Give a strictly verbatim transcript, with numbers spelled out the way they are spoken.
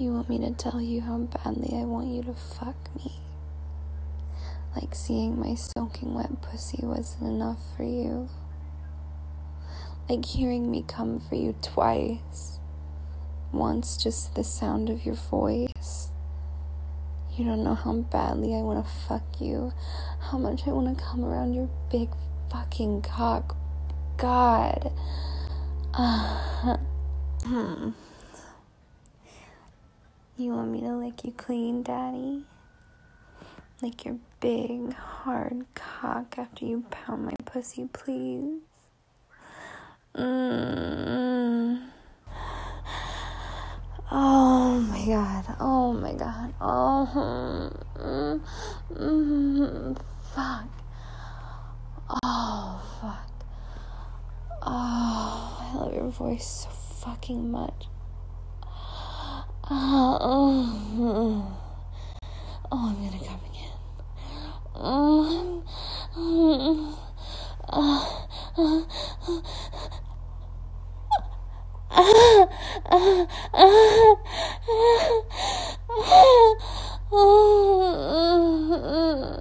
You want me to tell you how badly I want you to fuck me? Like seeing my soaking wet pussy wasn't enough for you. Like hearing me come for you twice. Once just the sound of your voice. You don't know how badly I want to fuck you. How much I want to come around your big fucking cock. God. Uh, hmm. You want me to lick you clean, Daddy? Lick your big, hard cock after you pound my pussy, please? Mm. Oh my god. Oh my god. Oh. Mm. Mm. Fuck. Oh, fuck. Oh, I love your voice so fucking much. Oh, oh, oh, I'm gonna come again. Oh, oh, oh, oh, oh, oh, oh,